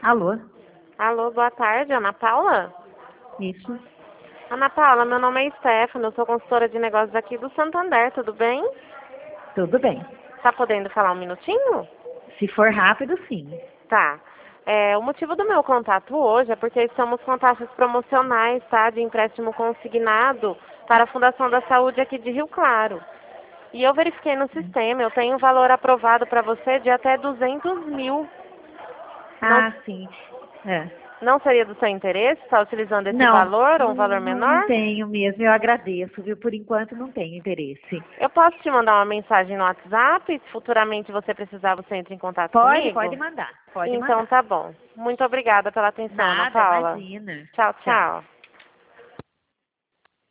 Alô? Alô, boa tarde, Ana Paula? Isso. Ana Paula, meu nome é Stephanie, eu sou consultora de negócios aqui do Santander, tudo bem? Tudo bem. Tá podendo falar um minutinho? Se for rápido, sim. Tá. O motivo do meu contato hoje é porque estamos com taxas promocionais, tá? De empréstimo consignado para a Fundação da Saúde aqui de Rio Claro. E eu verifiquei no sistema, eu tenho um valor aprovado para você de até 200 mil. Não, Ah, sim. É. não seria do seu interesse estar utilizando esse Não, valor ou um valor não menor? tenho mesmo. Eu agradeço, viu? Por enquanto não tenho interesse. Eu posso te mandar uma mensagem no WhatsApp? Se futuramente você precisar, você entra em contato Pode comigo? mandar. Pode Então mandar. tá bom. Muito obrigada pela atenção, Ana Nada, Paula. imagina. Tchau, Tchau. tchau.